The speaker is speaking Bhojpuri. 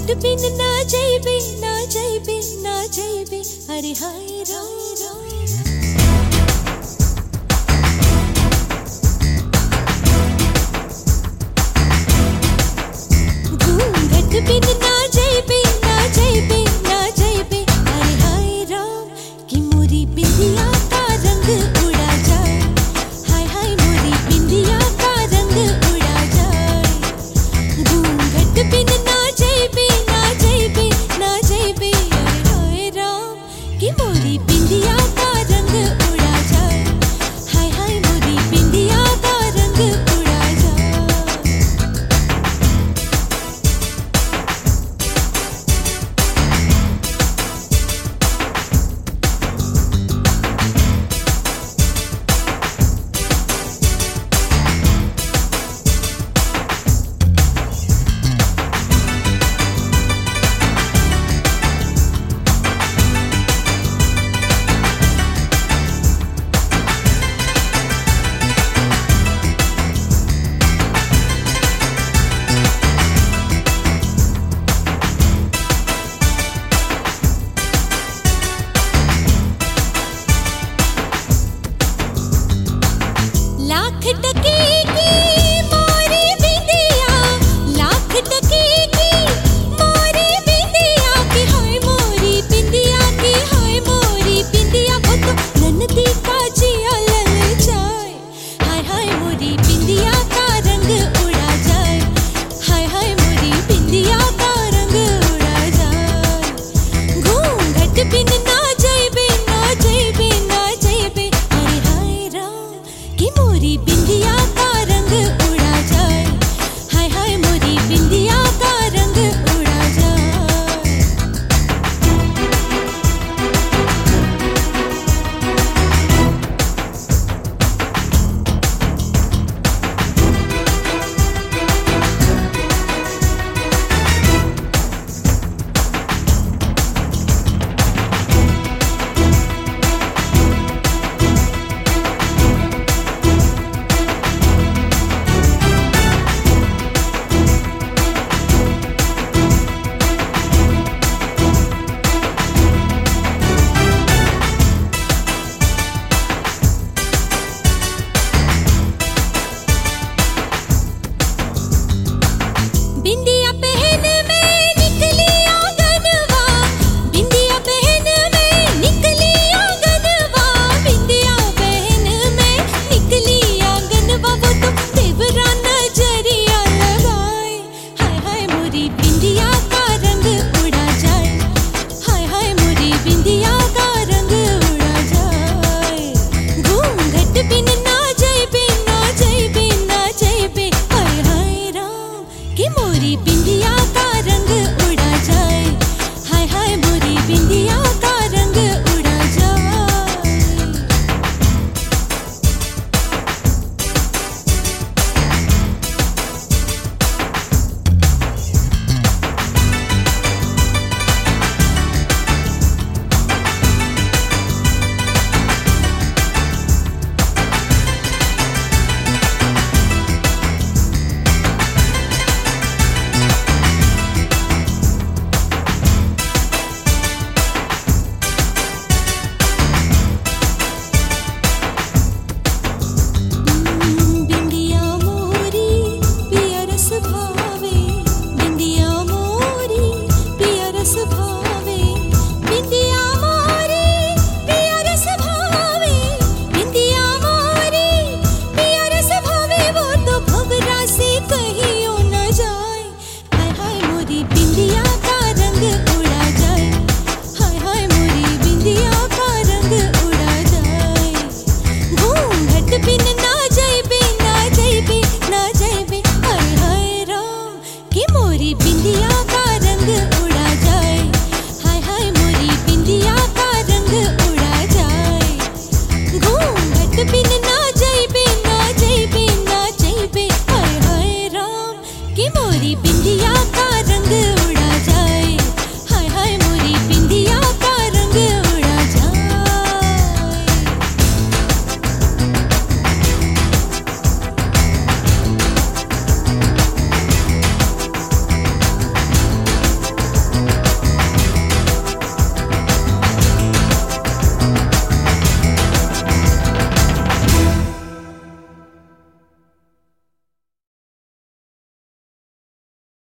बिन ना जाइबे ना जाइबे ना जाइबे अरे हाय राम घूंघट बिन ना जाइबे ना जाइबे ना जाइबे अरे हाय राम कि मोरी बिंदिया का रंग उड़ा जाए हाय हाय मोरी बिंदिया का रंग उड़ा जाए घूंघट बिन ना जाइबे ना जाइबे ना जाइबे अरे हाय राम कि मोरी बिंदिया का रंग उड़ा जाए हाय हाय मोरी बिंदिया का रंग उड़ा जाए लाख टके की मोरी बिंदिया लाख टके की मोरी बिंदिया की हाय मोरी बिंदिया की हाय मोरी बिंदिया वो तो नन्दी का जिया लल जाए हाय हाय मोरी बिंदिया का रंग उड़ा जाए हाय हाय मोरी बिंदिया का रंग उड़ा जाए घूंघट बिन ना जाइबे ना जाइबे ना जाइबे अरे हाय राम कि मोरी बिंदिया का रंग उड़ा जाए हाय हाय मोरी बिंदिया का रंग उड़ा जाए बिंदिया पहन में निकली आंगनवा बिंदिया पहन में निकली आंगनवा बिंदिया पहन में निकली आंगनवा वो तो देवरा नजरिया लगाए हाय हाय मोरी बिंदिया का रंग उड़ा जाए हाय हाय मोरी बिंदिया का रंग उड़ा जाए घूंघट बिन ना जाइबे ना जाइबे ना जाइबे हाय हाय राम कि मोरी बिंदिया